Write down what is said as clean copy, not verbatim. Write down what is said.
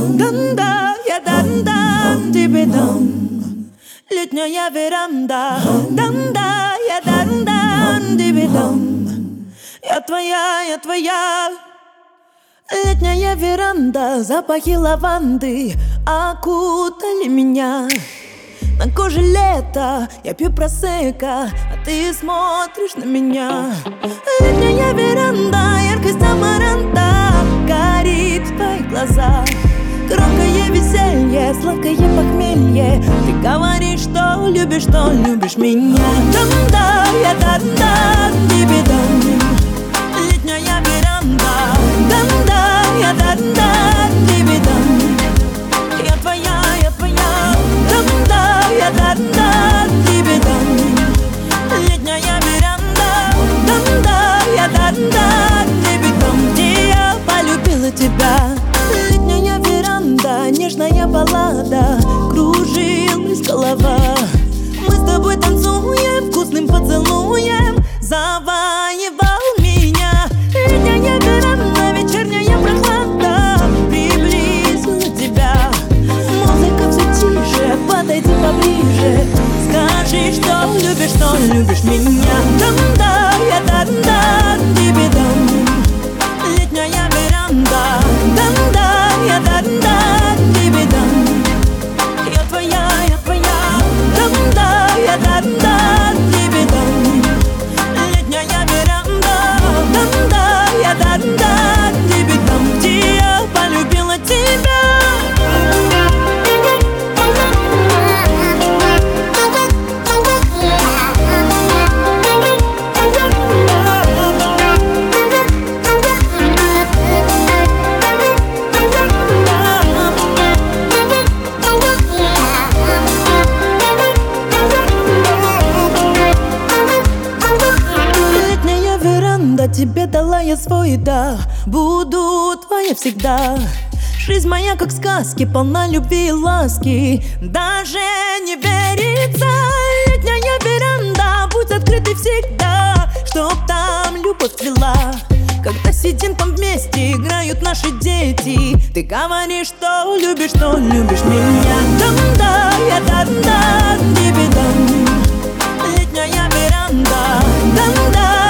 Дам-да, я дам-дам тебе дам. Летняя веранда. Дам-да, я дам-дам тебе дам. Я твоя, я твоя. Летняя веранда, запахи лаванды окутали меня. На коже лето, я пью просекко, а ты смотришь на меня. Летняя веранда, яркость амаранта горит в твоих глазах. Громкое веселье, сладкое похмелье. Ты говоришь, что любишь меня. Дам-да, я дам-дам тебе дам. Летняя веранда. Дам-да, я дам-дам тебе дам. Я твоя, я твоя. Дам-да, я дам-дам тебе дам. Летняя веранда. Дам-да, я дам-дам тебе дам. Где я полюбила тебя. Летняя веранда, нежная баллада, кружилась голова. Мы с тобой танцуем, вкусным поцелуем завоевал меня. Летняя веранда, вечерняя прохлада приблизила тебя. Музыка все тише, подойди поближе. Скажи, что любишь меня. Дам-да, я дам-дам тебе дам. Летняя веранда. Дам-да, я дам-дам тебе дам. Я твоя, я твоя. Дам-да, я дам-дам тебе дам. Летняя веранда. Дам-да, я дам-дам тебе дам. Где я полюбила тебя. Тебе дала я свой да, буду твоя всегда. Жизнь моя как сказки, полна любви и ласки. Даже не верится. Летняя веранда, будь открытой всегда, чтоб там любовь цвела. Когда сидим там вместе, играют наши дети. Ты говоришь, что любишь меня. Дам-да, я дам-дам тебе дам. Летняя веранда. Дам-да,